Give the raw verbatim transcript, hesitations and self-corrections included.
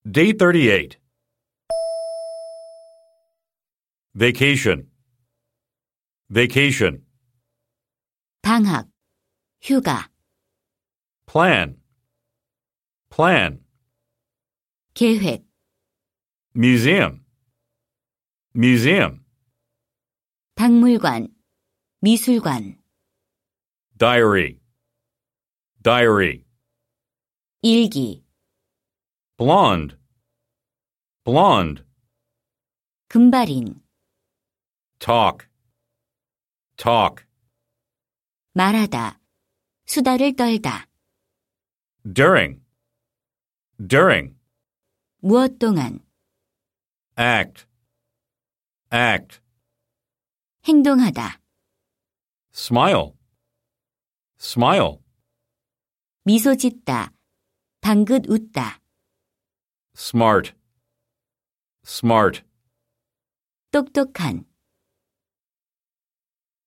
Day thirty-eight. Vacation. Vacation. 방학, 휴가, Plan. Plan. 계획, Museum. Museum. 박물관, 미술관, Diary. Diary. 일기, Blonde. Blonde. 금발인, Talk. Talk. 말하다, 수다를 떨다, During. During. 무엇 동안, Act. Act. 행동하다, Smile. Smile. 미소 짓다, 방긋 웃다, Smart. Smart. 똑똑한,